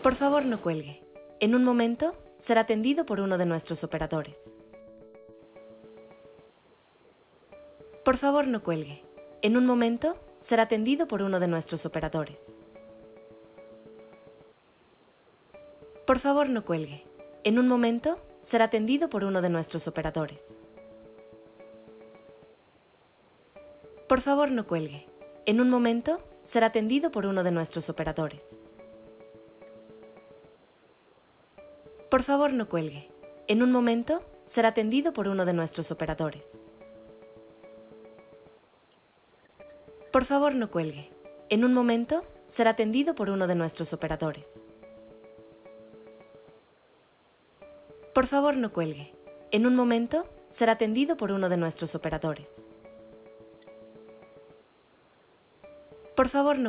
Por favor, no cuelgue. En un momento, será atendido por uno de nuestros operadores. Por favor, no cuelgue. En un momento, será atendido por uno de nuestros operadores. Por favor, no cuelgue. En un momento, será atendido por uno de nuestros operadores. Por favor, no cuelgue. En un momento, será atendido por uno de nuestros operadores. Por favor, no cuelgue. En un momento, será atendido por uno de nuestros operadores. Por favor, no cuelgue. En un momento, será atendido por uno de nuestros operadores. Por favor, no cuelgue. En un momento, será atendido por uno de nuestros operadores. Por favor, no